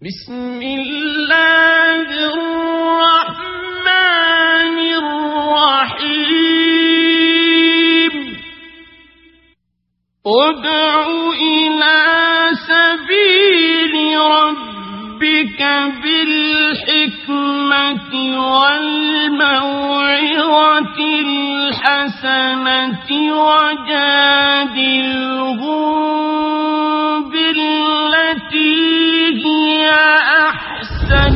بسم الله الرحمن الرحيم ادع إلى سبيل ربك بالحكمة والموعظة الحسنة وجادلهم بالتي هي أحسن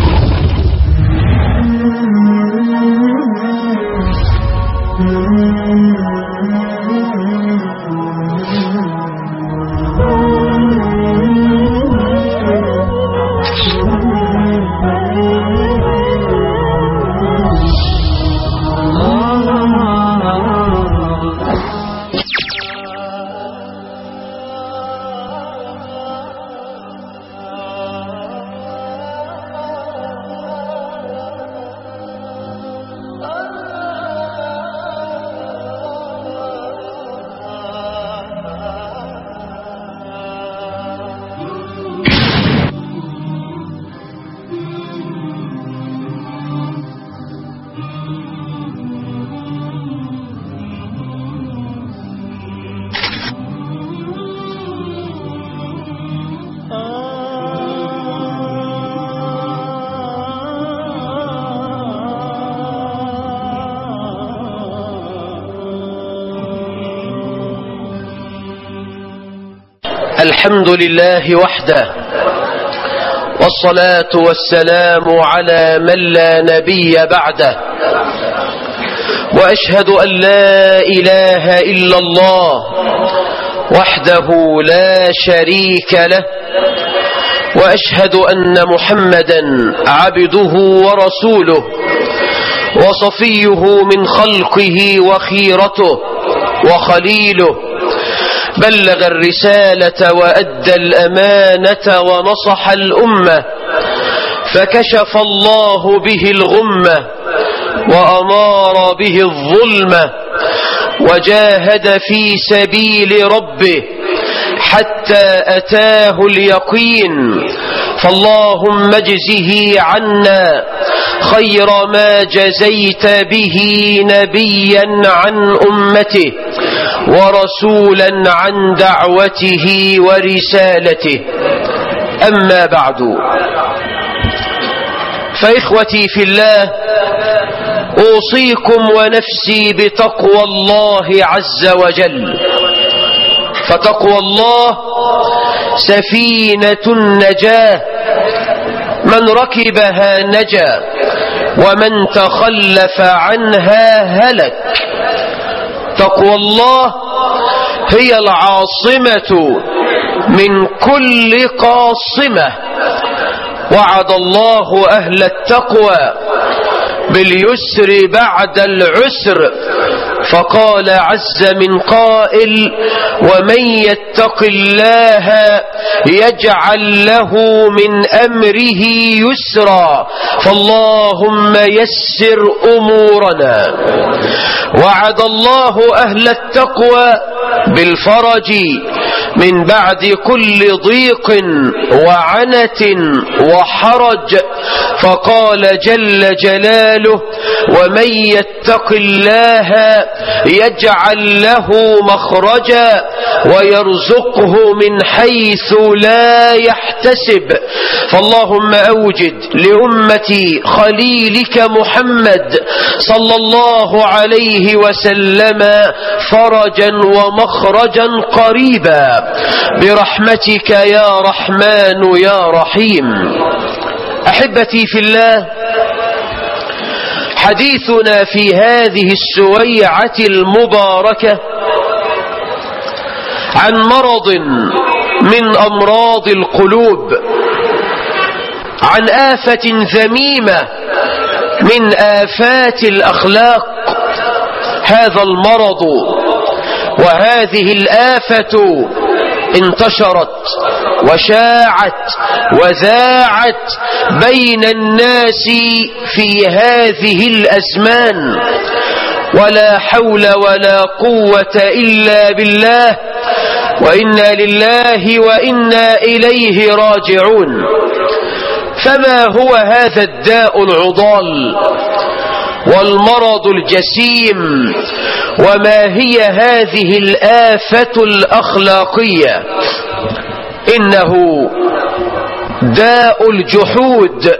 الحمد لله وحده، والصلاة والسلام على من لا نبي بعده، وأشهد أن لا إله إلا الله وحده لا شريك له، وأشهد أن محمدا عبده ورسوله وصفيه من خلقه وخيرته وخليله، بلغ الرسالة وأدى الأمانة ونصح الأمة، فكشف الله به الغمة وأمار به الظلمة، وجاهد في سبيل ربه حتى أتاه اليقين. فاللهم اجزه عنا خير ما جزيت به نبيا عن أمته ورسولا عن دعوته ورسالته. أما بعد، فإخوتي في الله، أوصيكم ونفسي بتقوى الله عز وجل، فتقوى الله سفينة النجاة، من ركبها نجا ومن تخلف عنها هلك. تقوى الله هي العاصمة من كل قاصمة. وعد الله أهل التقوى باليسر بعد العسر، فقال عز من قائل: ومن يتق الله يجعل له من أمره يسرا. فاللهم يسر أمورنا. وعد الله أهل التقوى بالفرج من بعد كل ضيق وعنة وحرج، فقال جل جلاله: ومن يتق الله يجعل له مخرجا ويرزقه من حيث لا يحتسب. فاللهم أوجد لأمة خليلك محمد صلى الله عليه وسلم فرجا ومخرجا قريبا برحمتك يا رحمن يا رحيم. أحبتي في الله، حديثنا في هذه السويعة المباركة عن مرض من أمراض القلوب، عن آفة ذميمة من آفات الأخلاق. هذا المرض وهذه الآفة انتشرت وشاعت وذاعت بين الناس في هذه الأزمان، ولا حول ولا قوة إلا بالله، وإنا لله وإنا إليه راجعون. فما هو هذا الداء العضال والمرض الجسيم؟ وما هي هذه الآفة الأخلاقية؟ إنه داء الجحود،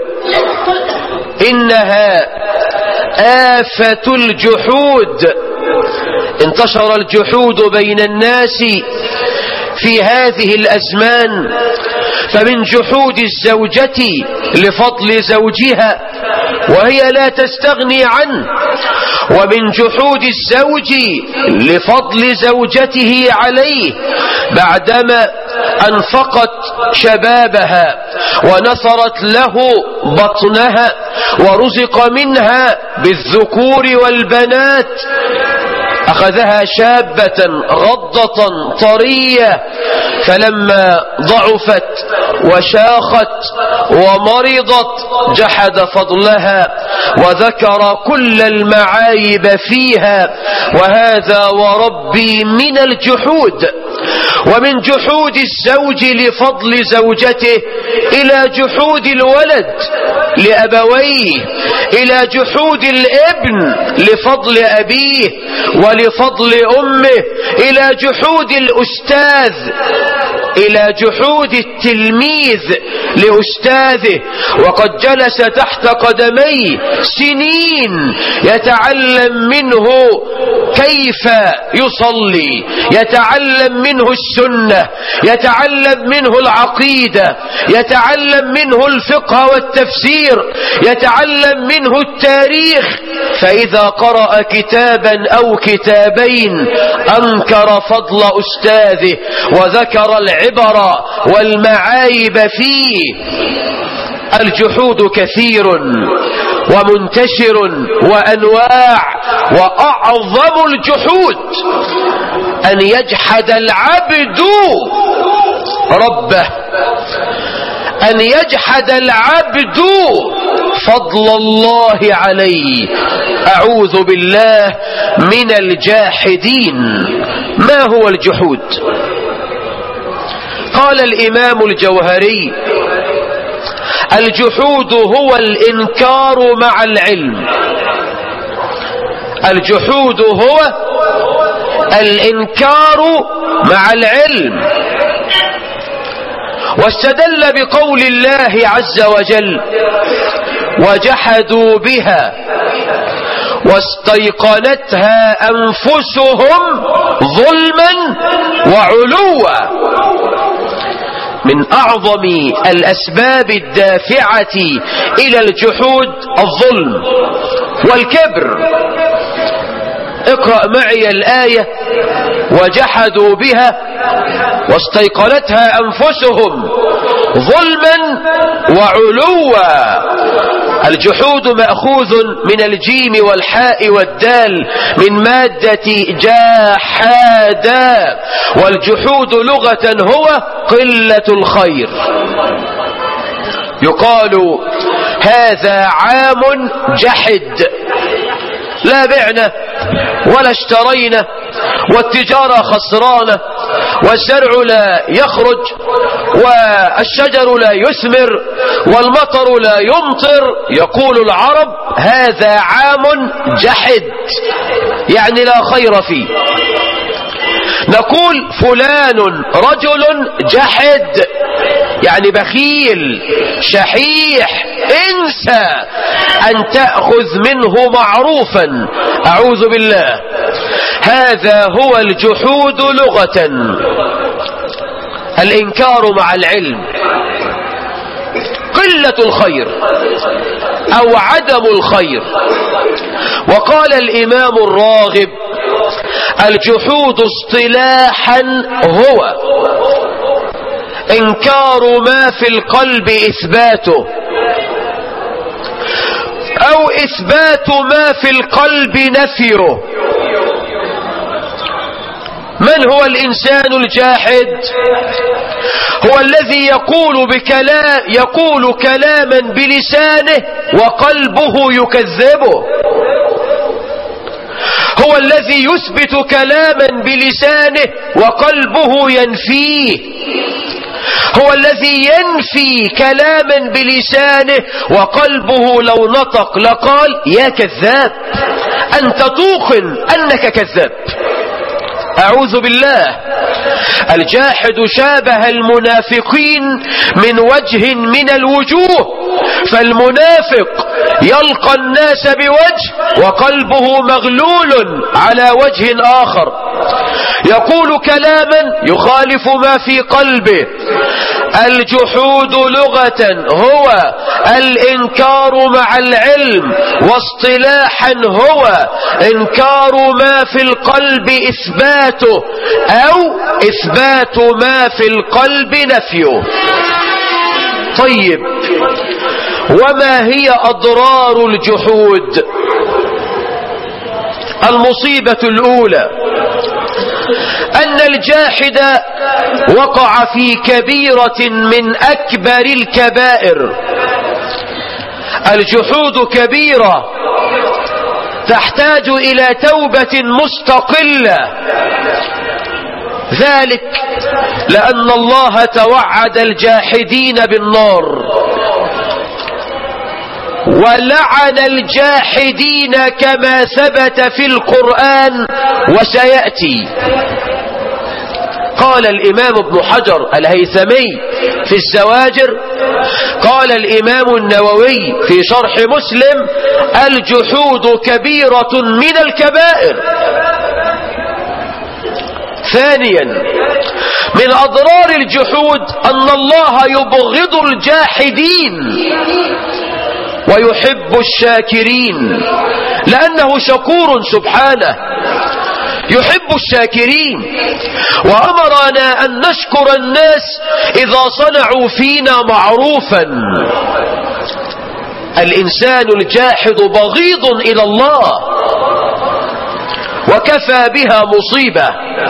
إنها آفة الجحود. انتشر الجحود بين الناس في هذه الأزمان، فمن جحود الزوجة لفضل زوجها وهي لا تستغني عنه، ومن جحود الزوج لفضل زوجته عليه بعدما أنفقت شبابها ونثرت له بطنها ورزق منها بالذكور والبنات، أخذها شابة غضة طرية، فلما ضعفت وشاخت ومرضت جحد فضلها وذكر كل المعايب فيها، وهذا وربي من الجحود. ومن جحود الزوج لفضل زوجته إلى جحود الولد لأبويه، إلى جحود الابن لفضل أبيه ولفضل أمه، إلى جحود الأستاذ، إلى جحود التلميذ لأستاذه، وقد جلس تحت قدميه سنين يتعلم منه كيف يصلي، يتعلم منه السنة، يتعلم منه العقيدة، يتعلم منه الفقه والتفسير، يتعلم منه التاريخ، فإذا قرأ كتابا أو كتابين أنكر فضل أستاذه وذكر العبر والمعايب فيه. الجحود كثير ومنتشر وأنواع، وأعظم الجحود أن يجحد العبد ربه، أن يجحد العبد فضل الله عليه. أعوذ بالله من الجاحدين. ما هو الجحود؟ قال الإمام الجوهري: الجحود هو الإنكار مع العلم. الجحود هو الإنكار مع العلم. واستدل بقول الله عز وجل: وجحدوا بها واستيقنتها أنفسهم ظلما وعلوا. من أعظم الأسباب الدافعة إلى الجحود الظلم والكبر. اقرأ معي الآية: وجحدوا بها واستيقنتها أنفسهم ظلما وعلوا. الجحود مأخوذ من الجيم والحاء والدال من مادة جاحادا، والجحود لغة هو قلة الخير. يقال: هذا عام جحد، لا بعنا ولا اشترينا، والتجارة خسرانة، والزرع لا يخرج، والشجر لا يثمر، والمطر لا يمطر. يقول العرب: هذا عام جحد، يعني لا خير فيه. نقول: فلان رجل جحد، يعني بخيل شحيح، انسى أن تأخذ منه معروفا. أعوذ بالله. هذا هو الجحود لغة، الإنكار مع العلم، قلة الخير أو عدم الخير. وقال الإمام الراغب: الجحود اصطلاحا هو إنكار ما في القلب إثباته، أو إثبات ما في القلب نفيه. من هو الإنسان الجاحد؟ هو الذي يقول كلاما بلسانه وقلبه يكذبه، هو الذي يثبت كلاما بلسانه وقلبه ينفيه، هو الذي ينفي كلاما بلسانه وقلبه لو نطق لقال يا كذاب، أنت توقن أنك كذاب. أعوذ بالله. الجاحد شابه المنافقين من وجه من الوجوه، فالمنافق يلقى الناس بوجه وقلبه مغلول على وجه آخر، يقول كلاما يخالف ما في قلبه. الجحود لغة هو الإنكار مع العلم، واصطلاحا هو إنكار ما في القلب إثباته، أو إثبات ما في القلب نفيه. طيب، وما هي أضرار الجحود؟ المصيبة الأولى أن الجاحد وقع في كبيرة من أكبر الكبائر. الجحود كبيرة تحتاج إلى توبة مستقلة، ذلك لأن الله توعد الجاحدين بالنار ولعن الجاحدين كما ثبت في القرآن وسيأتي. قال الإمام ابن حجر الهيثمي في الزواجر، قال الإمام النووي في شرح مسلم: الجحود كبيرة من الكبائر. ثانيا، من أضرار الجحود أن الله يبغض الجاحدين ويحب الشاكرين، لأنه شكور سبحانه يحب الشاكرين، وأمرنا أن نشكر الناس إذا صنعوا فينا معروفا. الإنسان الجاحد بغيض إلى الله، وكفى بها مصيبة،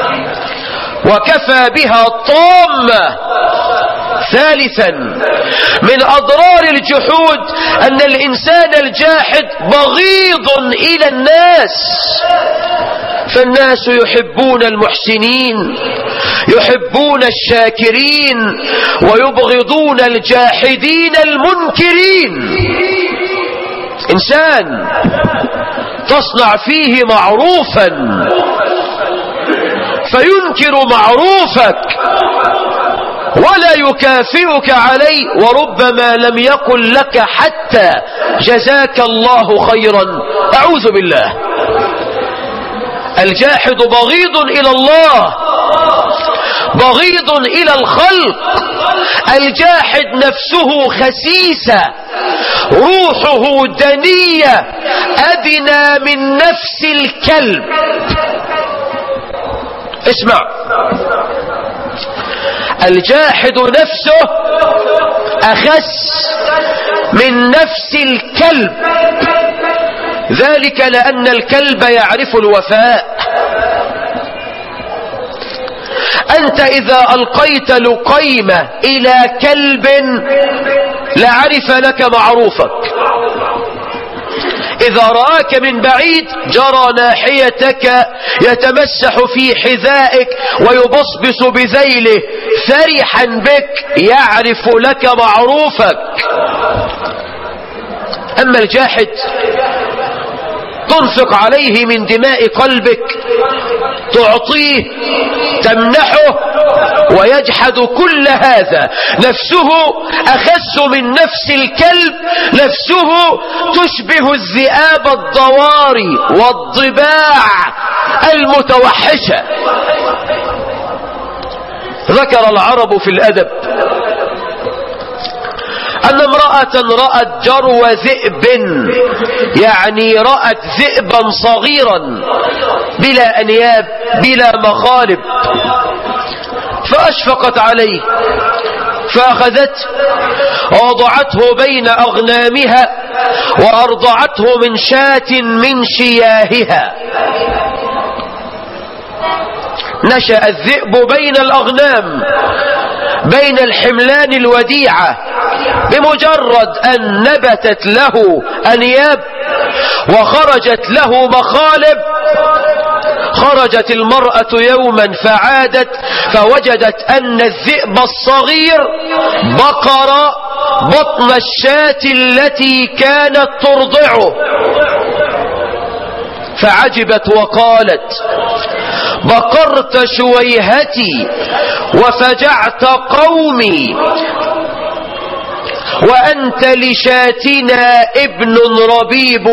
وكفى بها طامة. ثالثا، من أضرار الجحود أن الإنسان الجاحد بغيض إلى الناس، فالناس يحبون المحسنين، يحبون الشاكرين، ويبغضون الجاحدين المنكرين. إنسان تصنع فيه معروفا فينكر معروفك ولا يكافئك عليه، وربما لم يقل لك حتى جزاك الله خيرا. أعوذ بالله. الجاحد بغيض إلى الله، بغيض إلى الخلق. الجاحد نفسه خسيسة، روحه دنية، أدنى من نفس الكلب. اسمع، الجاحد نفسه أخس من نفس الكلب، ذلك لأن الكلب يعرف الوفاء. أنت إذا ألقيت لقيمة إلى كلب لعرف لك معروفك، إذا رآك من بعيد جرى ناحيتك، يتمسح في حذائك ويبصبص بذيله فرحا بك، يعرف لك معروفك. أما الجاحد تنفق عليه من دماء قلبك، تعطيه، تمنحه، ويجحد كل هذا. نفسه أخس من نفس الكلب، نفسه تشبه الذئاب الضواري والضباع المتوحشة. ذكر العرب في الأدب أن امرأة رأت جرو ذئب، يعني رأت ذئبا صغيرا بلا أنياب بلا مخالب، فأشفقت عليه فأخذته ووضعته بين أغنامها وأرضعته من شاة من شياهها. نشأ الذئب بين الأغنام، بين الحملان الوديعة، بمجرد أن نبتت له أنياب وخرجت له مخالب خرجت المرأة يوما فعادت فوجدت أن الذئب الصغير بقر بطن الشاة التي كانت ترضعه، فعجبت وقالت: بقرت شويهتي وفجعت قومي، وأنت لشاتنا ابن ربيب،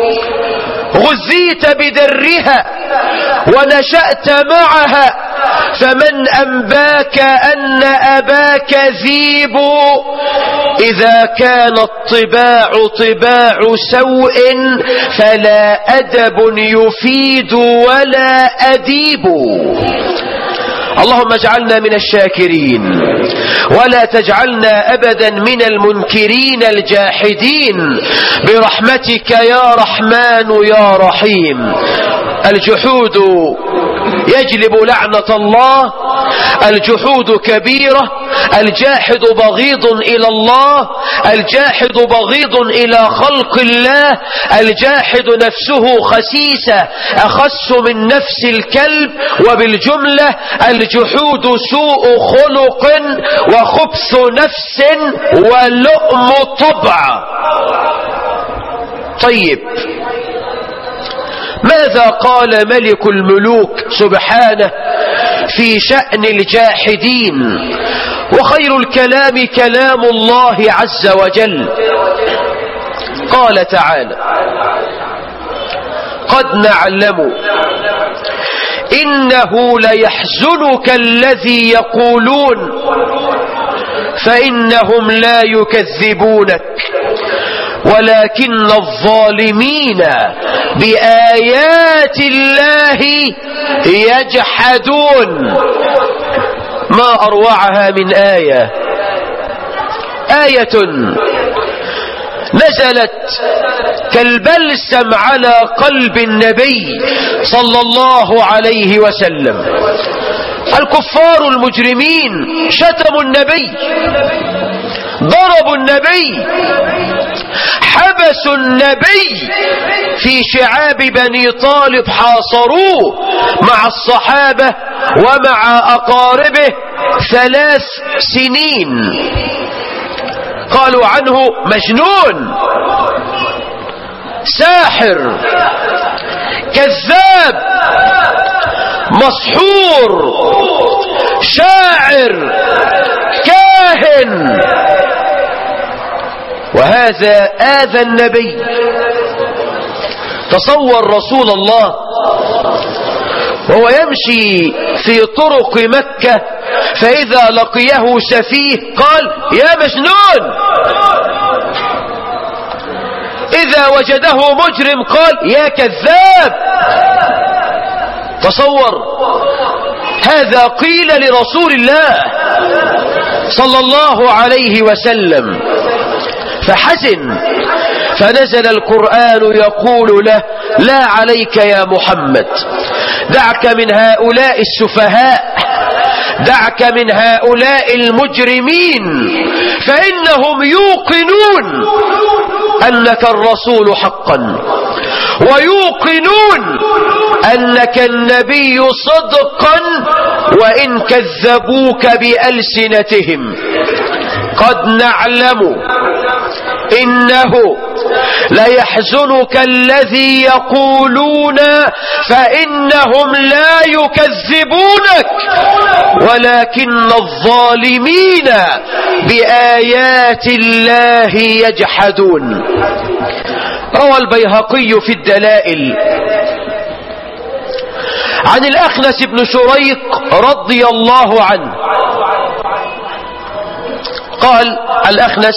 غزيت بدرها ونشأت معها، فمن أنباك أن أباك ذيب؟ إذا كان الطباع طباع سوء فلا أدب يفيد ولا أديب. اللهم اجعلنا من الشاكرين ولا تجعلنا أبدا من المنكرين الجاحدين برحمتك يا رحمن يا رحيم. الجحود يجلب لعنة الله، الجحود كبيرة، الجاحد بغيض إلى الله، الجاحد بغيض إلى خلق الله، الجاحد نفسه خسيسة أخس من نفس الكلب، وبالجملة الجحود سوء خلق وخبث نفس ولؤم طبع. طيب، ماذا قال ملك الملوك سبحانه في شأن الجاحدين؟ وخير الكلام كلام الله عز وجل. قال تعالى: قد نعلم إنه ليحزنك الذي يقولون فإنهم لا يكذبونك ولكن الظالمين بآيات الله يجحدون. ما أروعها من آية نزلت كالبلسم على قلب النبي صلى الله عليه وسلم. الكفار المجرمين شتموا النبي، ضربوا النبي، حبسوا النبي في شعاب بني طالب، حاصروه مع الصحابة ومع أقاربه 3 سنين. قالوا عنه مجنون، ساحر، كذاب، مسحور، شاعر، كاهن. وهذا آذى النبي. تصور رسول الله وهو يمشي في طرق مكة فإذا لقيه سفيه قال: يا مجنون. إذا وجده مجرم قال: يا كذاب. تصور، هذا قيل لرسول الله صلى الله عليه وسلم، فحزن، فنزل القرآن يقول له: لا عليك يا محمد، دعك من هؤلاء السفهاء، دعك من هؤلاء المجرمين، فإنهم يوقنون أنك الرسول حقا، ويوقنون أنك النبي صدقا، وإن كذبوك بألسنتهم. قد نعلم إنه ليحزنك الذي يقولون فإنهم لا يكذبونك ولكن الظالمين بآيات الله يجحدون. روى البيهقي في الدلائل عن الأخنس بن شريق رضي الله عنه قال الأخنس: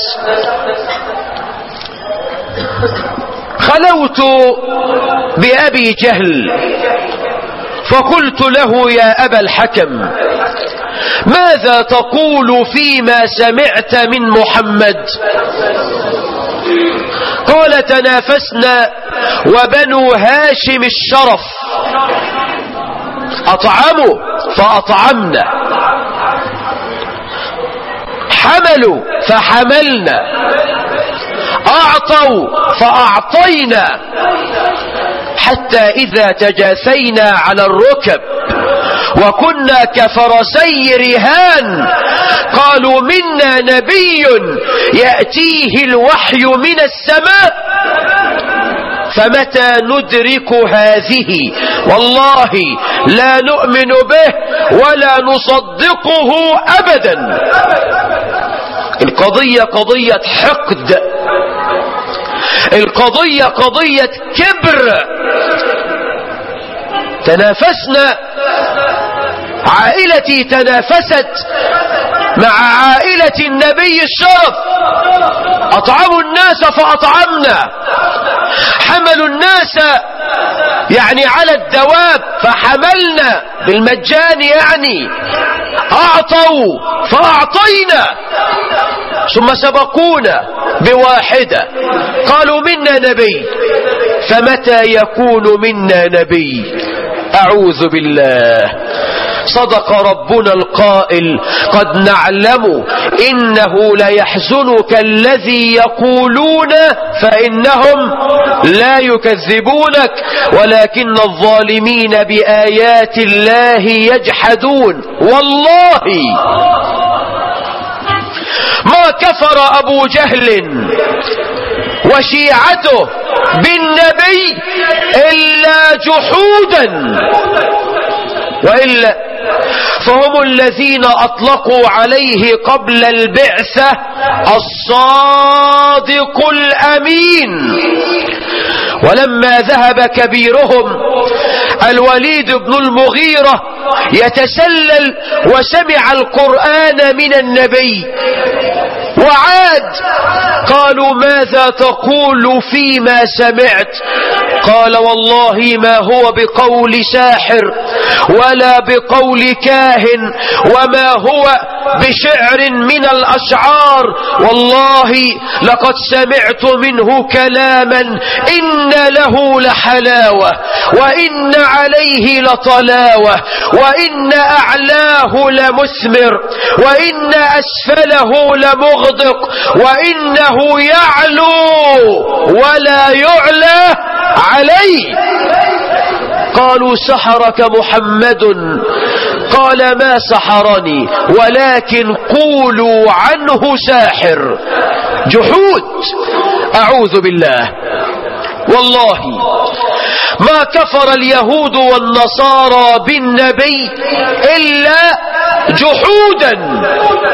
خلوت بأبي جهل فقلت له: يا أبا الحكم، ماذا تقول فيما سمعت من محمد؟ قال: تنافسنا وبنو هاشم الشرف، أطعموا فأطعمنا، حملوا فحملنا، أعطوا فأعطينا، حتى إذا تجاثينا على الركب وكنا كفرسي رهان قالوا منا نبي يأتيه الوحي من السماء فمتى ندرك هذه والله لا نؤمن به ولا نصدقه أبدا. القضية قضية حقد، القضية قضية كبر. تنافسنا، عائلتي تنافست مع عائلة النبي الشرف، أطعموا الناس فأطعمنا، حملوا الناس يعني على الدواب فحملنا بالمجان، يعني أعطوا فأعطينا، ثم سبقونا بواحدة قالوا منا نبي، فمتى يكون منا نبي؟ أعوذ بالله. صدق ربنا القائل قد نعلم إنه ليحزنك الذي يقولون فإنهم لا يكذبونك ولكن الظالمين بآيات الله يجحدون. والله ما كفر أبو جهل وشيعته بالنبي إلا جحودا، وإلا فهم الذين أطلقوا عليه قبل البعثة الصادق الأمين. ولما ذهب كبيرهم الوليد بن المغيرة يتسلل وسمع القرآن من النبي وعاد، قالوا ماذا تقول فيما سمعت؟ قال والله ما هو بقول ساحر ولا بقول كاهن وما هو بشعر من الأشعار، والله لقد سمعت منه كلاما إن له لحلاوة وإن عليه لطلاوة وإن أعلاه لمثمر وإن أسفله لمغدق وإنه يعلو ولا يعلى عليه. قالوا سحرك محمد؟ قال ما سحرني ولكن قولوا عنه ساحر. جحود، أعوذ بالله. والله ما كفر اليهود والنصارى بالنبي إلا جحودا.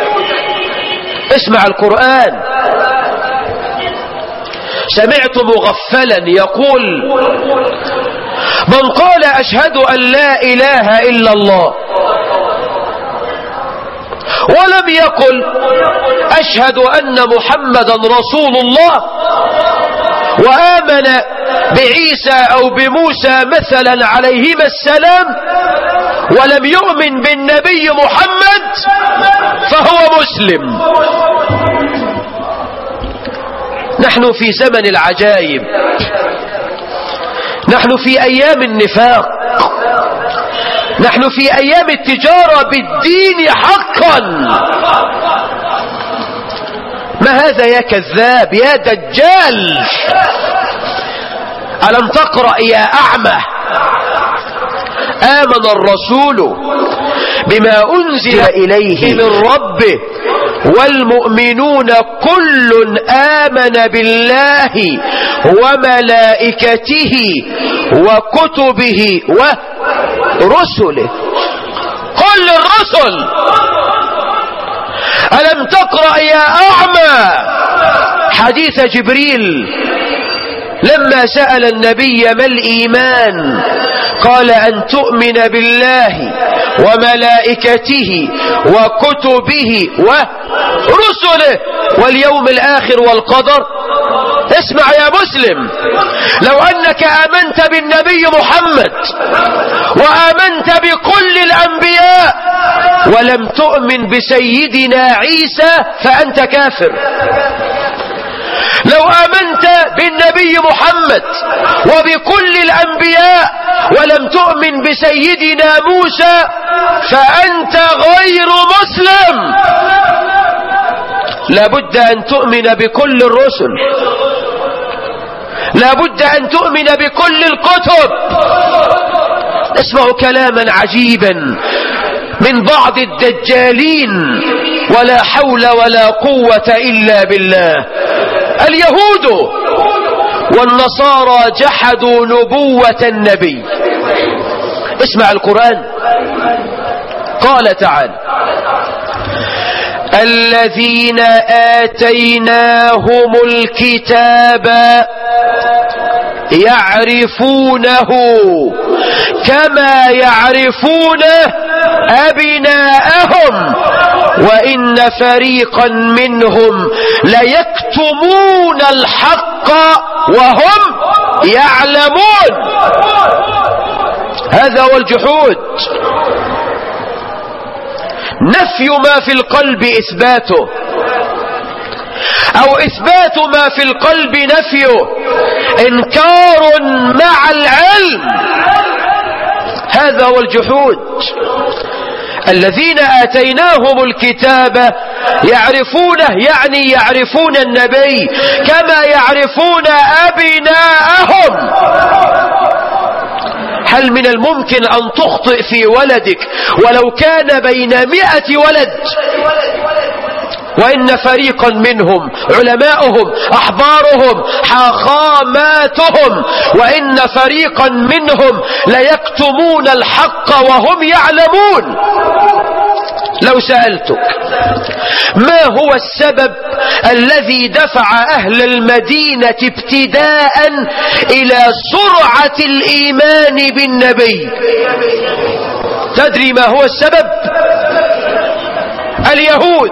اسمع القرآن. سمعت مغفلا يقول من قال أشهد أن لا إله إلا الله ولم يقل أشهد أن محمدا رسول الله وآمن بعيسى أو بموسى مثلا عليهما السلام ولم يؤمن بالنبي محمد فهو مسلم. نحن في زمن العجائب، نحن في أيام النفاق، نحن في أيام التجارة بالدين حقا. ما هذا يا كذاب يا دجال؟ ألم تقرأ يا أعمى؟ آمن الرسول بما أنزل إليه من ربه والمؤمنون كل آمن بالله وملائكته وكتبه ورسله. كل الرسل. ألم تقرأ يا أعمى حديث جبريل لما سأل النبي ما الإيمان؟ قال أن تؤمن بالله وملائكته وكتبه ورسله واليوم الآخر والقدر. اسمع يا مسلم، لو أنك آمنت بالنبي محمد وآمنت بكل الأنبياء ولم تؤمن بسيدنا عيسى فأنت كافر. لو آمنت بالنبي محمد وبكل الأنبياء ولم تؤمن بسيدنا موسى فأنت غير مسلم. لابد أن تؤمن بكل الرسل، لا بد أن تؤمن بكل الكتب. نسمع كلاما عجيبا من بعض الدجالين، ولا حول ولا قوة إلا بالله. اليهود والنصارى جحدوا نبوة النبي. اسمع القرآن، قال تعالى: الذين آتيناهم الكتاب يعرفونه كما يعرفون أبناءهم وإن فريقا منهم ليكتمون الحق وهم يعلمون. هذا هو الجحود. نفي ما في القلب إثباته، أو إثبات ما في القلب نفيه، إنكار مع العلم. هذا هو الجحود. الذين آتيناهم الكتاب يعرفونه، يعني يعرفون النبي كما يعرفون أبناءهم. هل من الممكن أن تخطئ في ولدك ولو كان بين 100 ولد، وإن فريقا منهم علماؤهم أحبارهم حاخاماتهم وإن فريقا منهم ليكتمون الحق وهم يعلمون؟ لو سألتك ما هو السبب الذي دفع أهل المدينة ابتداء إلى سرعة الإيمان بالنبي، تدري ما هو السبب؟ اليهود،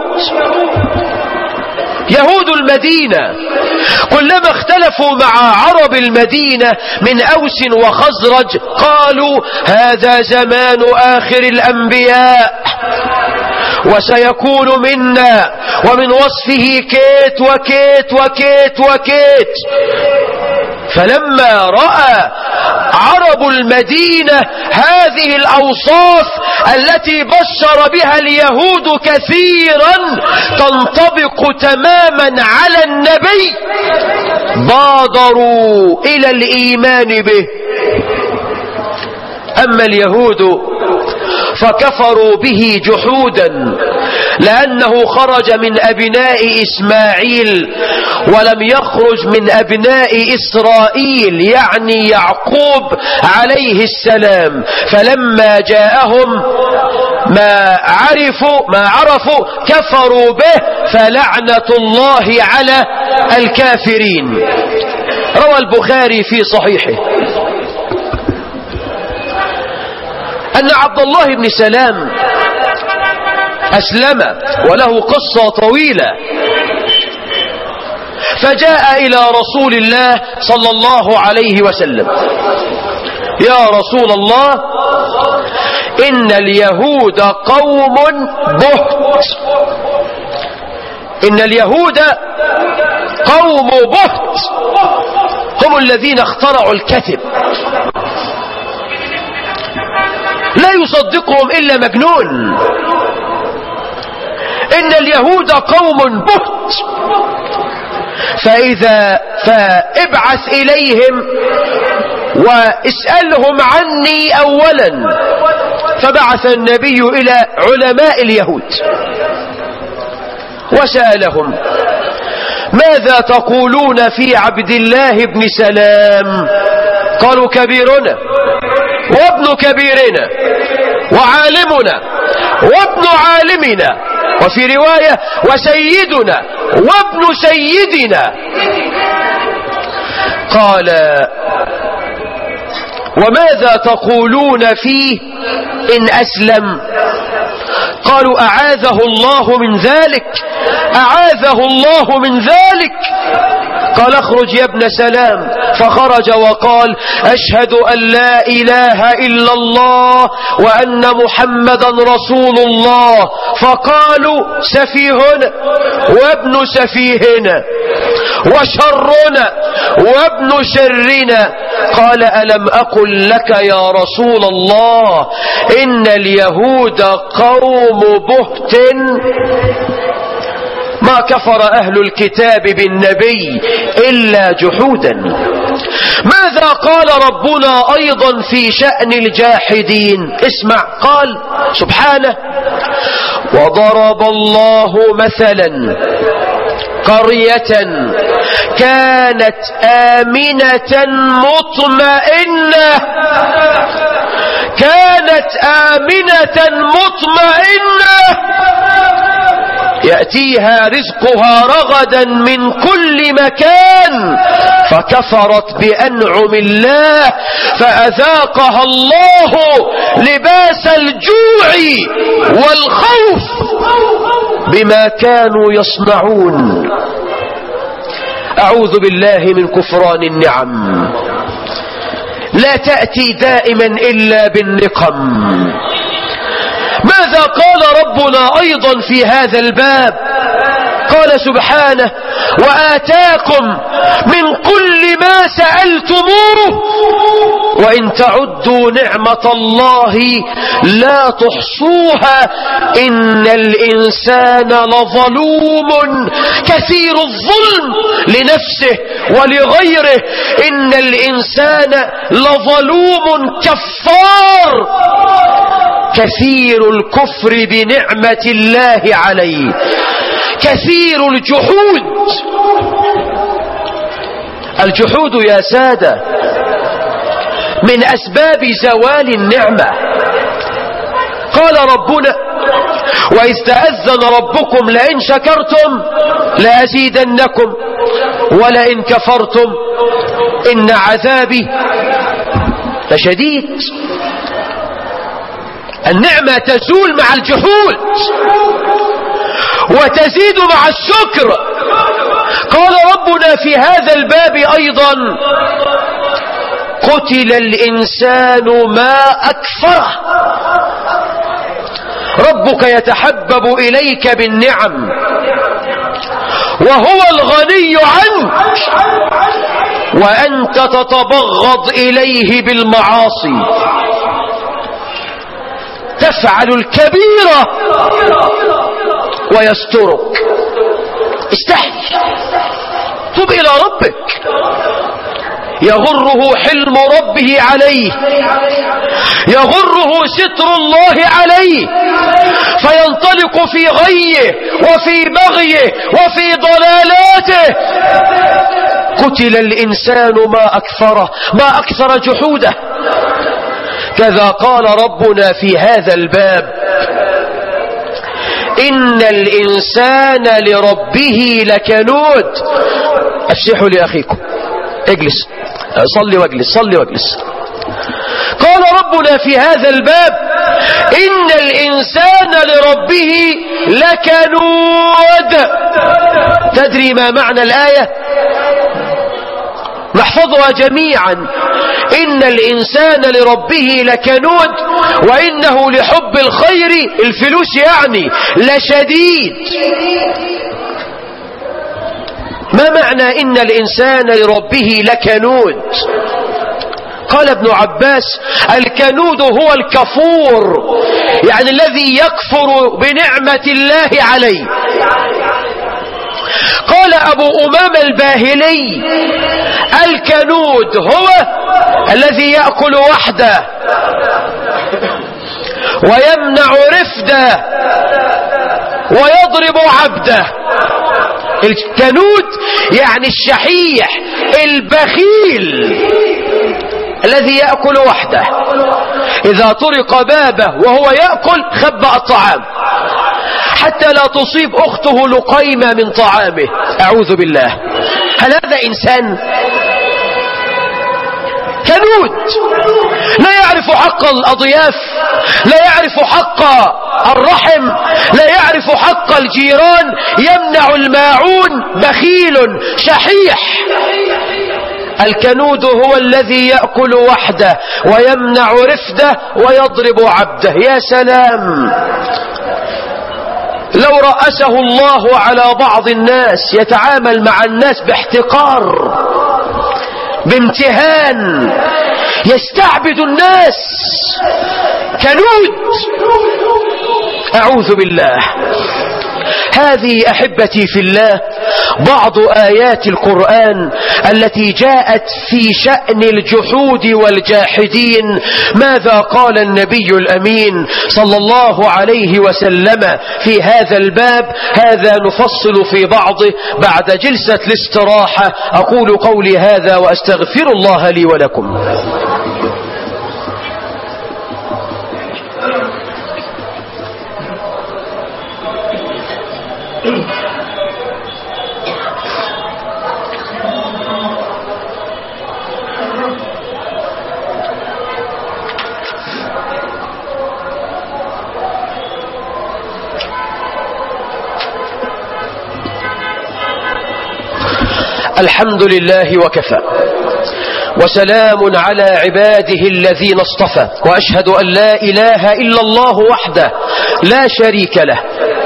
يهود المدينة. كلما اختلفوا مع عرب المدينة من أوس وخزرج قالوا: هذا زمان آخر الأنبياء وسيكون منا، ومن وصفه كيت وكيت وكيت وكيت. فلما رأى عرب المدينة هذه الأوصاف التي بشر بها اليهود كثيرا تنطبق تماما على النبي، بادروا إلى الإيمان به. أما اليهود فكفروا به جحودا، لأنه خرج من أبناء إسماعيل ولم يخرج من أبناء إسرائيل، يعني يعقوب عليه السلام. فلما جاءهم ما عرفوا كفروا به، فلعنة الله على الكافرين. روى البخاري في صحيحه أن عبد الله بن سلام أسلم، وله قصة طويلة. فجاء إلى رسول الله صلى الله عليه وسلم: يا رسول الله، إن اليهود قوم بهت، إن اليهود قوم بهت، هم الذين اخترعوا الكذب، لا يصدقهم إلا مجنون. إن اليهود قوم بهت، فابعث إليهم واسألهم عني أولا. فبعث النبي إلى علماء اليهود وسألهم: ماذا تقولون في عبد الله بن سلام؟ قالوا: كبيرنا وابن كبيرنا وعالمنا وابن عالمنا، وفي رواية: وسيدنا وابن سيدنا. قال: وماذا تقولون فيه إن أسلم؟ قالوا: أعاذه الله من ذلك، أعاذه الله من ذلك. قال: اخرج يا ابن سلام. فخرج وقال: أشهد أن لا إله إلا الله وأن محمدا رسول الله. فقالوا: سفيهنا وابن سفيهنا وشرنا وابن شرنا. قال: ألم أقل لك يا رسول الله إن اليهود قوم بهت؟ ما كفر أهل الكتاب بالنبي إلا جحودا. ماذا قال ربنا أيضا في شأن الجاحدين؟ اسمع، قال سبحانه: وضرب الله مثلا قرية كانت آمنة مطمئنة يأتيها رزقها رغدا من كل مكان فكفرت بأنعم الله فأذاقها الله لباس الجوع والخوف بما كانوا يصنعون. أعوذ بالله من كفران النعم، لا تأتي دائما إلا بالنقم. ماذا قال ربنا أيضا في هذا الباب؟ قال سبحانه: وآتاكم من كل ما سألتموه وإن تعدوا نعمة الله لا تحصوها إن الإنسان لظلوم كثير الظلم لنفسه ولغيره إن الإنسان لظلوم كفار كثير الكفر بنعمة الله عليه كثير الجحود. الجحود يا سادة من أسباب زوال النعمة. قال ربنا: وإذ تأذن ربكم لئن شكرتم لأزيدنكم ولئن كفرتم إن عذابي لشديد. النعمة تزول مع الجحود وتزيد مع الشكر. قال ربنا في هذا الباب أيضا: قتل الإنسان ما أكفره. ربك يتحبب إليك بالنعم وهو الغني عنك وأنت تتبغض إليه بالمعاصي. تفعل الكبيرة ويسترك. استحي، تب إلى ربك. يغره حلم ربه عليه، يغره ستر الله عليه، فينطلق في غيه وفي بغيه وفي ضلالاته. قتل الإنسان ما أكفره، ما أكثر جحوده. كذا قال ربنا في هذا الباب: إن الإنسان لربه لكنود. أفسحوا لأخيكم، اجلس، صلي واجلس، صلي واجلس. قال ربنا في هذا الباب: إن الإنسان لربه لكنود. تدري ما معنى الآية؟ نحفظها جميعا. إن الإنسان لربه لكنود وإنه لحب الخير، الفلوس يعني، لشديد. ما معنى إن الإنسان لربه لكنود؟ قال ابن عباس: الكنود هو الكفور، يعني الذي يكفر بنعمة الله عليه. قال أبو أمامة الباهلي: الكنود هو الذي يأكل وحده ويمنع رفده ويضرب عبده. الكنود يعني الشحيح البخيل الذي يأكل وحده، إذا طرق بابه وهو يأكل خبأ الطعام حتى لا تصيب أخته لقيمة من طعامه. أعوذ بالله. هل هذا إنسان؟ كنود، لا يعرف حق الأضياف، لا يعرف حق الرحم، لا يعرف حق الجيران، يمنع الماعون، بخيل شحيح. الكنود هو الذي يأكل وحده ويمنع رفده ويضرب عبده. يا سلام لو رأسه الله على بعض الناس يتعامل مع الناس باحتقار، بامتهان، يستعبد الناس. كنود، أعوذ بالله. هذه أحبتي في الله بعض آيات القرآن التي جاءت في شأن الجحود والجاحدين. ماذا قال النبي الأمين صلى الله عليه وسلم في هذا الباب؟ هذا نفصل في بعضه بعد جلسة الاستراحة. أقول قولي هذا وأستغفر الله لي ولكم. الحمد لله وكفى، وسلام على عباده الذين اصطفى، وأشهد أن لا إله إلا الله وحده لا شريك له،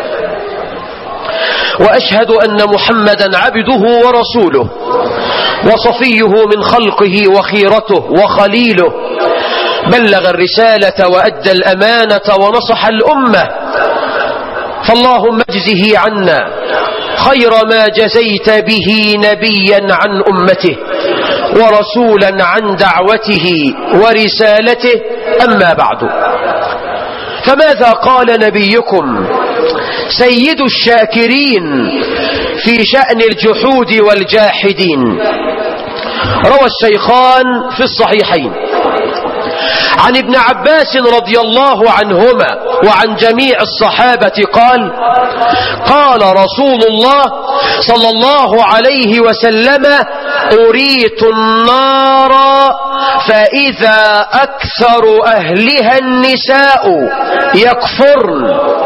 وأشهد أن محمدا عبده ورسوله وصفيه من خلقه وخيرته وخليله، بلغ الرسالة وأدى الأمانة ونصح الأمة، فاللهم اجزه عنا خير ما جزيت به نبيا عن أمته ورسولا عن دعوته ورسالته. أما بعد، فماذا قال نبيكم سيد الشاكرين في شأن الجحود والجاحدين؟ روى الشيخان في الصحيحين عن ابن عباس رضي الله عنهما وعن جميع الصحابة قال: قال رسول الله صلى الله عليه وسلم: أريت النار فإذا أكثر أهلها النساء يكفرن.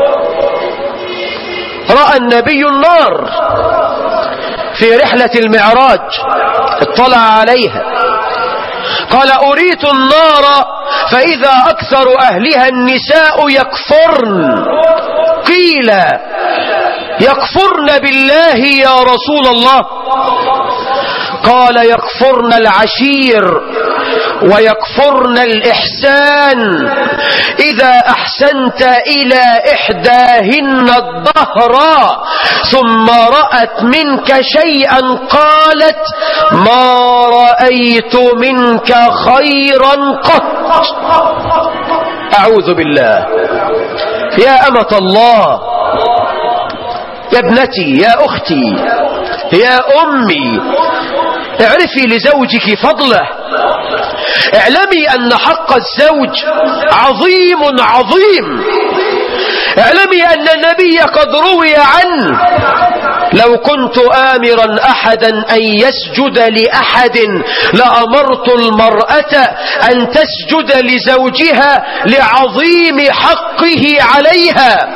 رأى النبي النار في رحلة المعراج، اطلع عليها، قال: أريت النار فإذا أكثر أهلها النساء يكفرن. قيل: يكفرن بالله يا رسول الله؟ قال: يكفرن العشير ويكفرن الإحسان. إذا أحسنت إلى إحداهن الدهر ثم رأت منك شيئا قالت: ما رأيت منك خيرا قط. أعوذ بالله. يا أمة الله، يا ابنتي، يا أختي، يا أمي، اعرفي لزوجك فضله. اعلمي أن حق الزوج عظيم عظيم. اعلمي أن النبي قد روي عنه: لو كنت آمرا أحدا أن يسجد لأحد لأمرت المرأة أن تسجد لزوجها لعظيم حقه عليها.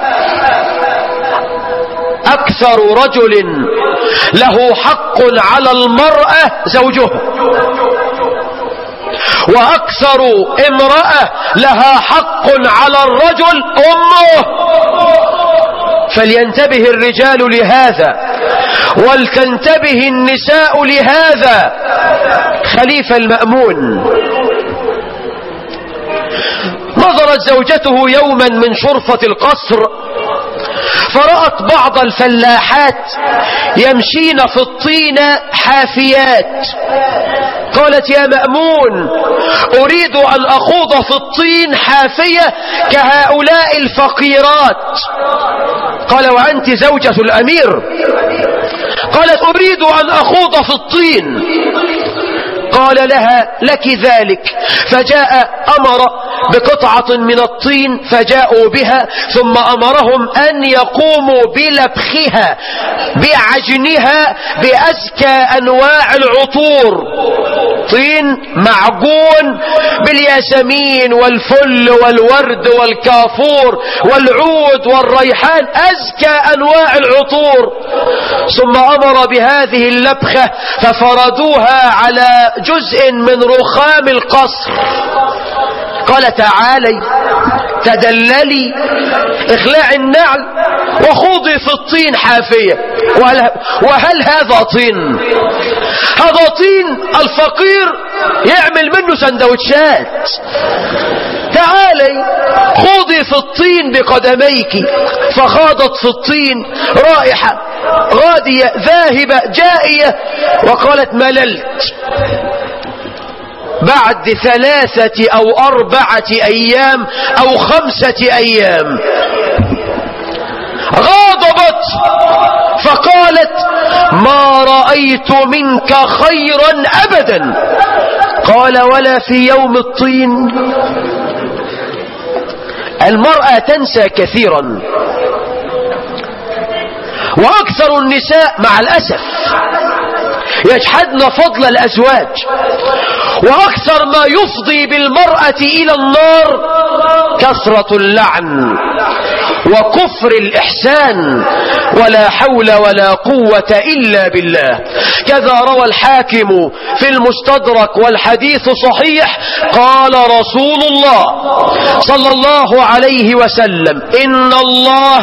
أكثر رجل له حق على المرأة زوجها، وأكثر امرأة لها حق على الرجل أمه. فلينتبه الرجال لهذا، ولتنتبه النساء لهذا. خليفة المأمون نظرت زوجته يوما من شرفة القصر، فرأت بعض الفلاحات يمشين في الطين حافيات. قالت: يا مأمون، أريد أن أخوض في الطين حافية كهؤلاء الفقيرات. قال: وأنت زوجة الأمير؟ قالت: أريد أن أخوض في الطين. قال لها: لك ذلك. فجاء أمر بقطعة من الطين فجاءوا بها، ثم أمرهم أن يقوموا بلبخها بعجنها بأزكى أنواع العطور، طين معجون بالياسمين والفل والورد والكافور والعود والريحان، أزكى أنواع العطور. ثم أمر بهذه اللبخة ففردوها على جزء من رخام القصر. قال: تعالي تدللي، اخلعي النعل وخوضي في الطين حافية. وهل هذا طين؟ هذا طين الفقير يعمل منه سندوتشات. تعالي خوضي ادخلي في الطين بقدميك، فخاضت في الطين رائحة غادية ذاهبة جائية، وقالت مللت. بعد 3 أو 4 أيام أو 5 أيام غاضبت فقالت ما رأيت منك خيرا أبدا. قال ولا في يوم الطين. المرأة تنسى كثيرا، وأكثر النساء مع الأسف يجحدن فضل الأزواج، وأكثر ما يفضي بالمرأة إلى النار كثرة اللعن وكفر الإحسان، ولا حول ولا قوة إلا بالله. كذا روى الحاكم في المستدرك والحديث صحيح، قال رسول الله صلى الله عليه وسلم إن الله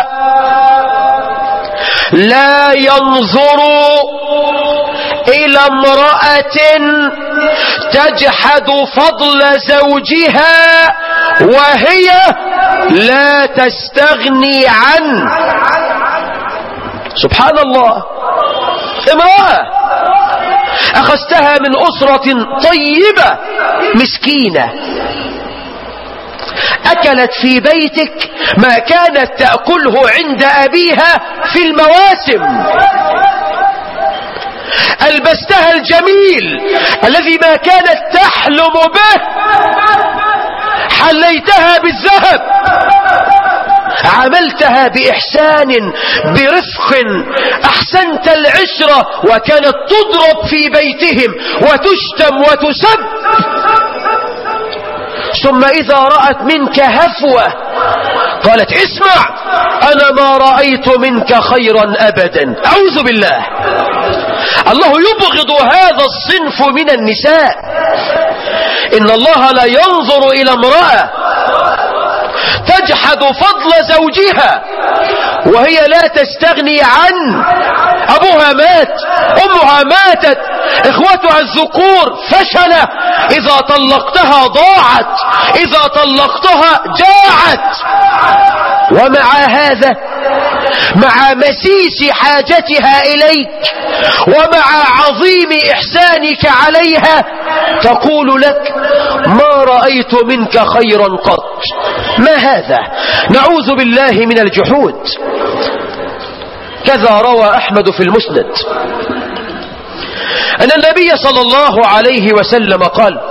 لا ينظر إلى امرأة تجحد فضل زوجها وهي لا تستغني عنه. سبحان الله. امرأة أخذتها من أسرة طيبة مسكينة، أكلت في بيتك ما كانت تأكله عند أبيها في المواسم، ألبستها الجميل الذي ما كانت تحلم به، حليتها بالذهب، عملتها بإحسان برفق، أحسنت العشرة، وكانت تضرب في بيتهم وتشتم وتسب. ثم إذا رأت منك هفوة قالت اسمع أنا ما رأيت منك خيرا أبدا. أعوذ بالله. الله يبغض هذا الصنف من النساء. إن الله لا ينظر إلى امرأة تجحد فضل زوجها وهي لا تستغني عنه، أبوها مات، أمها ماتت، إخوتها الذكور فشلة، إذا طلقتها ضاعت، إذا طلقتها جاعت. ومع هذا مع مسيس حاجتها إليك ومع عظيم إحسانك عليها تقول لك ما رأيت منك خيرا قط. ما هذا؟ نعوذ بالله من الجحود. كذا روى أحمد في المسند أن النبي صلى الله عليه وسلم قال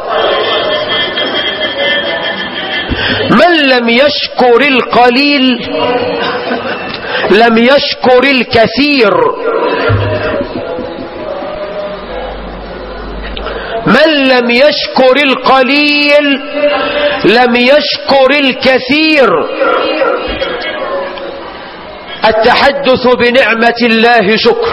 من لم يشكر القليل لم يشكر الكثير. من لم يشكر القليل لم يشكر الكثير. التحدث بنعمة الله شكر،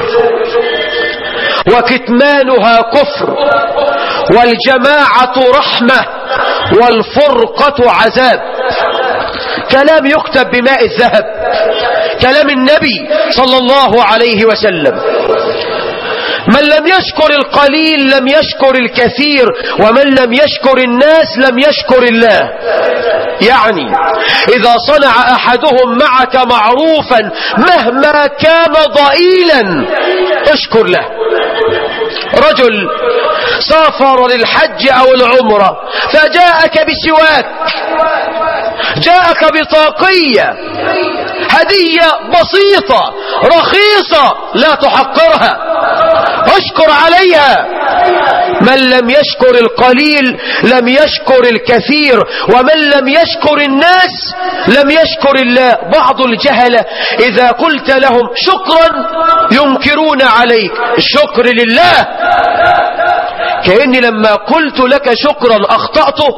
وكتمانها كفر، والجماعة رحمة، والفرقة عذاب. كلام يكتب بماء الذهب، كلام النبي صلى الله عليه وسلم. من لم يشكر القليل لم يشكر الكثير، ومن لم يشكر الناس لم يشكر الله. يعني إذا صنع أحدهم معك معروفا مهما كان ضئيلا اشكر له. رجل سافر للحج أو العمرة فجاءك بسواك، جاءك بطاقية، هدية بسيطة رخيصة لا تحقرها، اشكر عليها. من لم يشكر القليل لم يشكر الكثير، ومن لم يشكر الناس لم يشكر الله. بعض الجهلة إذا قلت لهم شكرا ينكرون عليك. الشكر لله، كأني لما قلت لك شكرا أخطأته.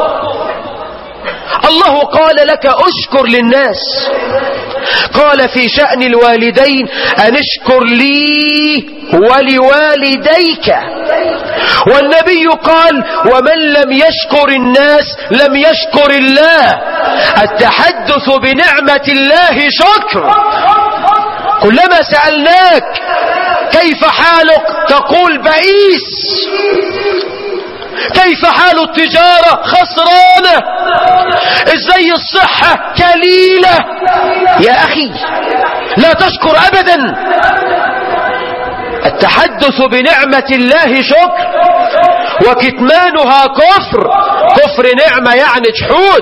الله قال لك اشكر للناس، قال في شأن الوالدين أن اشكر لي ولوالديك، والنبي قال ومن لم يشكر الناس لم يشكر الله. التحدث بنعمة الله شكر. كلما سألناك كيف حالك تقول بئيس، كيف حال التجارة؟ خسرانة. ازاي الصحة؟ كليلة. يا أخي لا تشكر أبدا. التحدث بنعمة الله شكر، وكتمانها كفر. كفر نعمة يعني جحود.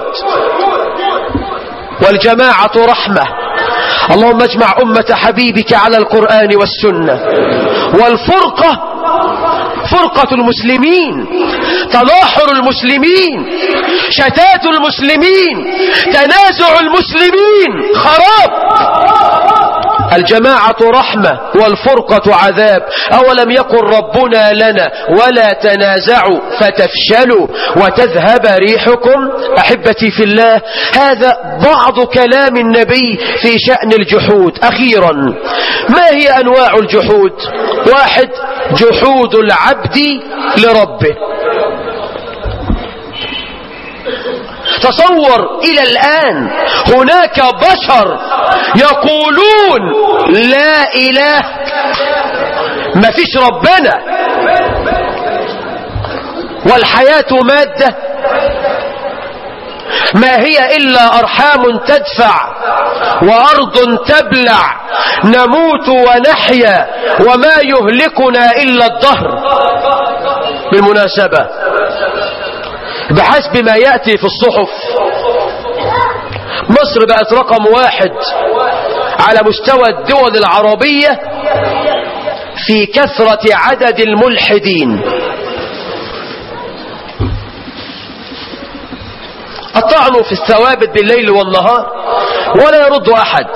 والجماعة رحمة. اللهم اجمع أمة حبيبك على القرآن والسنة. والفرقة فرقة المسلمين، تلاحر المسلمين، شتات المسلمين، تنازع المسلمين، خراب. الجماعة رحمة والفرقة عذاب. أولم يقل ربنا لنا ولا تنازعوا فتفشلوا وتذهب ريحكم؟ أحبتي في الله، هذا بعض كلام النبي في شأن الجحود. أخيرا، ما هي أنواع الجحود؟ 1. جحود العبد لربه. تصور إلى الآن هناك بشر يقولون لا إله، ما فيش ربنا، والحياة مادة، ما هي إلا أرحام تدفع وأرض تبلع، نموت ونحيا وما يهلكنا إلا الدهر. بالمناسبة، بحسب ما يأتي في الصحف، مصر بقت رقم 1 على مستوى الدول العربية في كثرة عدد الملحدين. الطعن في الثوابت بالليل والنهار ولا يرد أحد.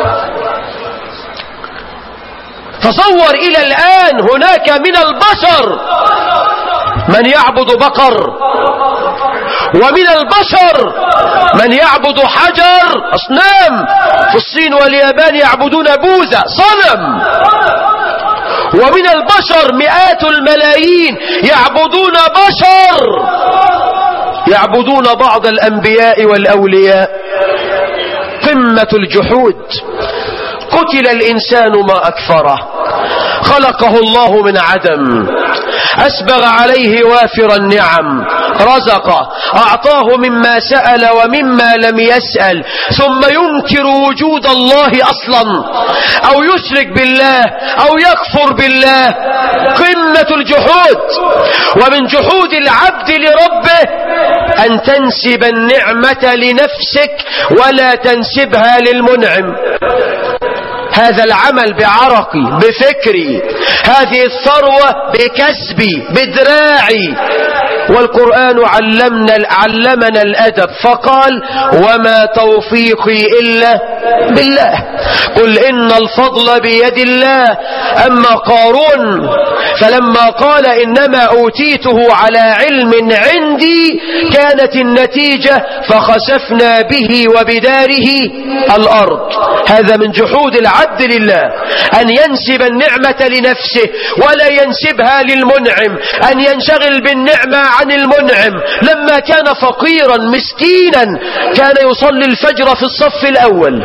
تصور إلى الآن هناك من البشر من يعبد بقر، ومن البشر من يعبد حجر، أصنام. في الصين واليابان يعبدون بوذا، صنم. ومن البشر مئات الملايين يعبدون بشر، يعبدون بعض الأنبياء والأولياء. قمة الجحود. قتل الإنسان ما أكفره. خلقه الله من عدم، أسبغ عليه وافر النعم، رزقه، أعطاه مما سأل ومما لم يسأل، ثم ينكر وجود الله أصلا، أو يشرك بالله، أو يكفر بالله. قمة الجحود. ومن جحود العبد لربه أن تنسب النعمة لنفسك ولا تنسبها للمنعم. هذا العمل بعرقي، بفكري، هذه الثروة بكسبي، بدراعي. والقرآن علمنا الأدب فقال: وما توفيقي إلا بالله. قل إن الفضل بيد الله. أما قارون فلما قال إنما أوتيته على علم عندي كانت النتيجة فخسفنا به وبداره الأرض. هذا من جحود العبد لله، أن ينسب النعمة لنفسه ولا ينسبها للمنعم، أن ينشغل بالنعمة عن المنعم. لما كان فقيرا مسكينا كان يصلي الفجر في الصف الأول،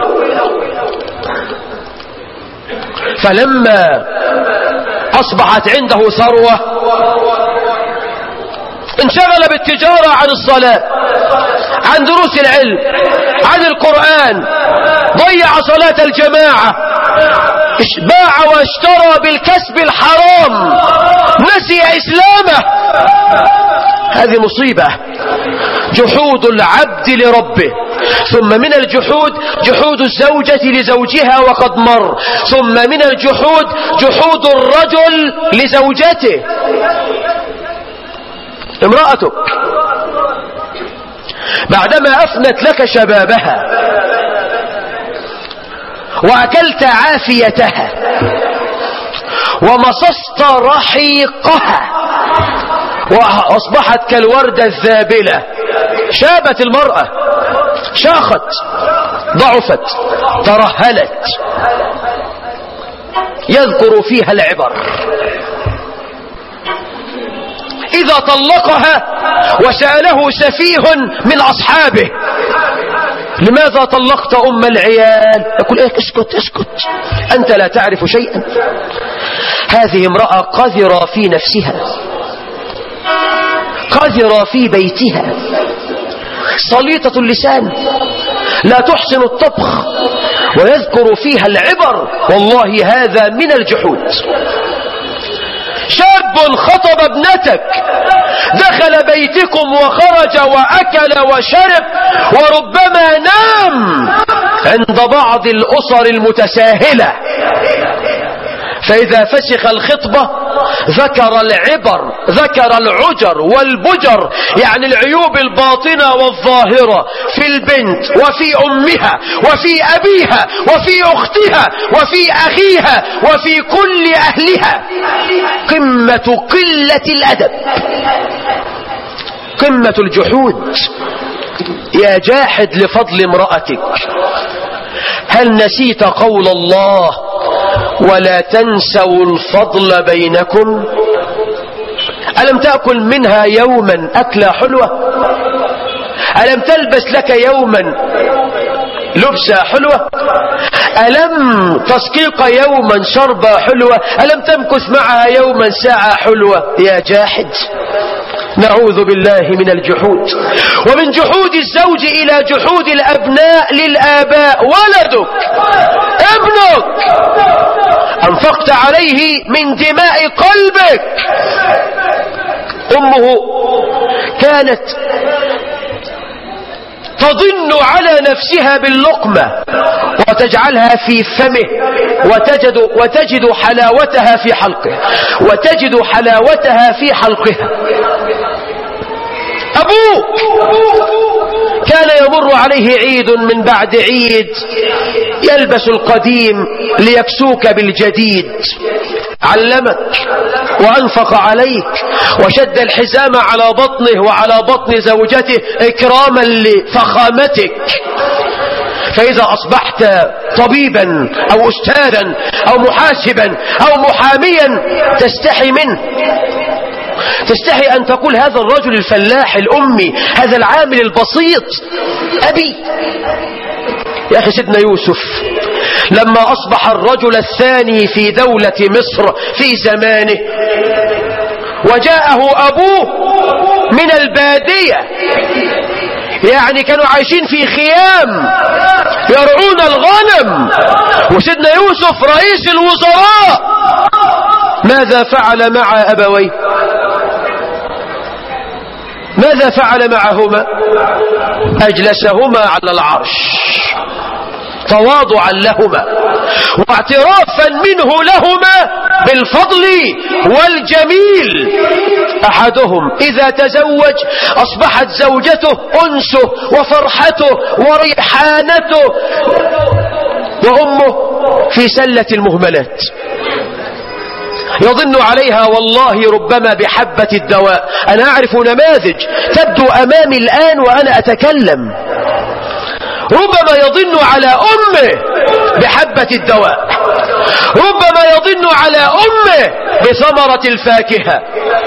فلما أصبحت عنده ثروة انشغل بالتجارة عن الصلاة، عن دروس العلم، عن القرآن، ضيع صلاة الجماعة، باع واشترى بالكسب الحرام، نسي إسلامه. هذه مصيبة. جحود العبد لربه. ثم من الجحود جحود الزوجة لزوجها وقد مر. ثم من الجحود جحود الرجل لزوجته. امرأتك بعدما أفنت لك شبابها وأكلت عافيتها ومصصت رحيقها وأصبحت كالوردة الذابلة، شابت المرأة، شاخت، ضعفت، ترهلت، يذكر فيها العبر. إذا طلقها وسأله سفيه من أصحابه: لماذا طلقت أم العيال؟ يقول: إيه، اسكت اسكت، أنت لا تعرف شيئا. هذه امرأة قذرة في نفسها، قذرة في بيتها، صليطة اللسان، لا تحسن الطبخ، ويذكر فيها العبر. والله هذا من الجحود. شاب خطب ابنتك، دخل بيتكم وخرج وأكل وشرب، وربما نام عند بعض الأسر المتساهلة، فإذا فسخ الخطبة ذكر العبر، ذكر العجر والبجر، يعني العيوب الباطنة والظاهرة في البنت وفي أمها وفي أبيها وفي أختها وفي أخيها وفي كل أهلها. قمة قلة الأدب، قمة الجحود. يا جاحد لفضل امرأتك، هل نسيت قول الله ولا تنسوا الفضل بينكم؟ ألم تأكل منها يوما أكلة حلوة؟ ألم تلبس لك يوما لبسة حلوة؟ ألم تسقيك يوما شربة حلوة؟ ألم تمكث معها يوما ساعة حلوة؟ يا جاحد، نعوذ بالله من الجحود. ومن جحود الزوج إلى جحود الأبناء للآباء. ولدك ابنك أنفقت عليه من دماء قلبك، أمه كانت تضن على نفسها باللقمة وتجعلها في فمه، وتجد حلاوتها في حلقه، وتجد حلاوتها في حلقها. أبوك كان يمر عليه عيد من بعد عيد، يلبس القديم ليكسوك بالجديد. علمك وأنفق عليك وشد الحزام على بطنه وعلى بطن زوجته إكراما لفخامتك. فإذا أصبحت طبيبا أو أستاذا أو محاسبا أو محاميا تستحي منه، تستحي أن تقول هذا الرجل الفلاح الأمي، هذا العامل البسيط أبي. يا أخي سيدنا يوسف لما أصبح الرجل الثاني في دولة مصر في زمانه، وجاءه أبوه من البادية، يعني كانوا عايشين في خيام يرعون الغنم، وسيدنا يوسف رئيس الوزراء، ماذا فعل مع أبويه؟ ماذا فعل معهما؟ أجلسهما على العرش تواضعا لهما واعترافا منه لهما بالفضل والجميل. أحدهم إذا تزوج أصبحت زوجته أنسه وفرحته وريحانته، وأمه في سلة المهملات يظن عليها والله ربما بحبة الدواء. أنا أعرف نماذج تبدو أمامي الآن وأنا أتكلم، ربما يظن على أمه بحبة الدواء، ربما يظن على أمه بثمرة الفاكهة.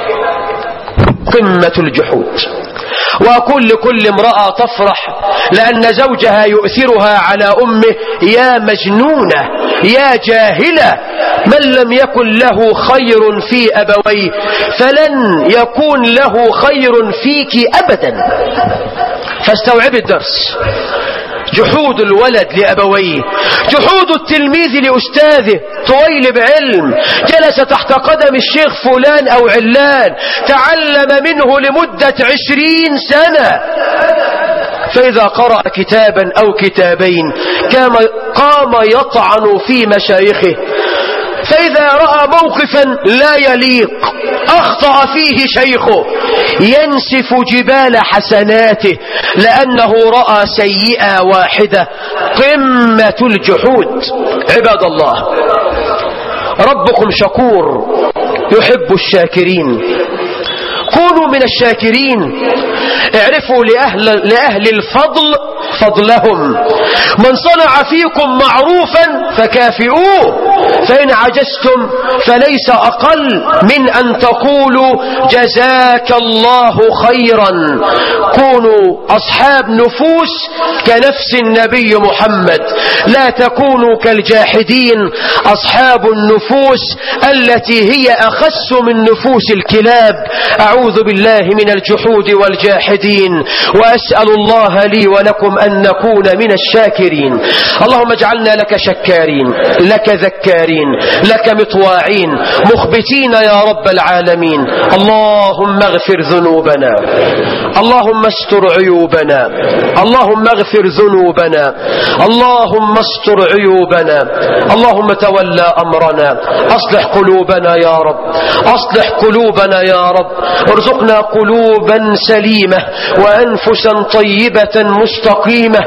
قمة الجحود. وأقول لكل امرأة تفرح لأن زوجها يؤثرها على أمه: يا مجنونة، يا جاهلة، من لم يكن له خير في أبويه فلن يكون له خير فيك أبدا. فاستوعب الدرس. جحود الولد لأبويه، جحود التلميذ لأستاذه. طويل بعلم جلس تحت قدم الشيخ فلان أو علان، تعلم منه لمدة 20 سنة، فإذا قرأ كتابا أو كتابين قام يطعن في مشايخه، فإذا رأى موقفا لا يليق أخطأ فيه شيخه ينسف جبال حسناته لأنه رأى سيئة واحدة. قمة الجحود. عباد الله، ربكم شكور يحب الشاكرين، كونوا من الشاكرين. اعرفوا لأهل الفضل فضلهم. من صنع فيكم معروفا فكافئوه، فإن عجزتم فليس أقل من أن تقولوا جزاك الله خيرا. كونوا أصحاب نفوس كنفس النبي محمد، لا تكونوا كالجاحدين أصحاب النفوس التي هي أخس من نفوس الكلاب. أعوذ بالله من الجحود والجاحدين، وأسأل الله لي ولكم أن نكون من الشاكرين. اللهم اجعلنا لك شكارين، لك ذكارين، لك مطواعين، مخبتين يا رب العالمين. اللهم اغفر ذنوبنا، اللهم استر عيوبنا، اللهم اغفر ذنوبنا، اللهم استر عيوبنا، اللهم تولى أمرنا، أصلح قلوبنا يا رب، أصلح قلوبنا يا رب، ارزقنا قلوبا سليمة وأنفسا طيبة مستقيمة.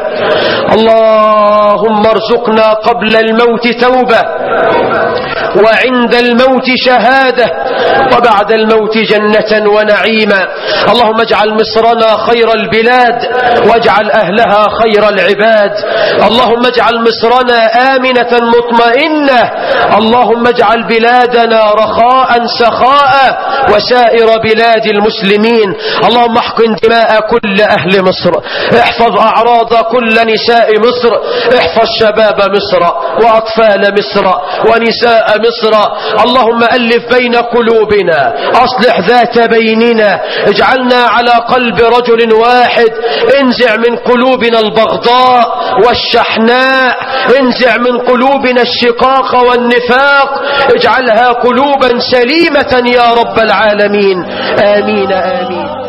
اللهم ارزقنا قبل الموت توبة، وعند الموت شهادة، وبعد الموت جنة ونعيما. اللهم اجعل مصرنا خير البلاد، واجعل أهلها خير العباد. اللهم اجعل مصرنا آمنة مطمئنة. اللهم اجعل بلادنا رخاء سخاء وسائر بلاد المسلمين. اللهم احقن دماء كل أهل مصر، احفظ أعراض كل نساء مصر، احفظ شباب مصر وأطفال مصر ونساء مصر. اللهم ألف بين قلوبنا، أصلح ذات بيننا، اجعلنا على قلب رجل واحد. انزع من قلوبنا البغضاء والشحناء، انزع من قلوبنا الشقاق والنفاق، اجعلها قلوبا سليمة يا رب العالمين. آمين آمين.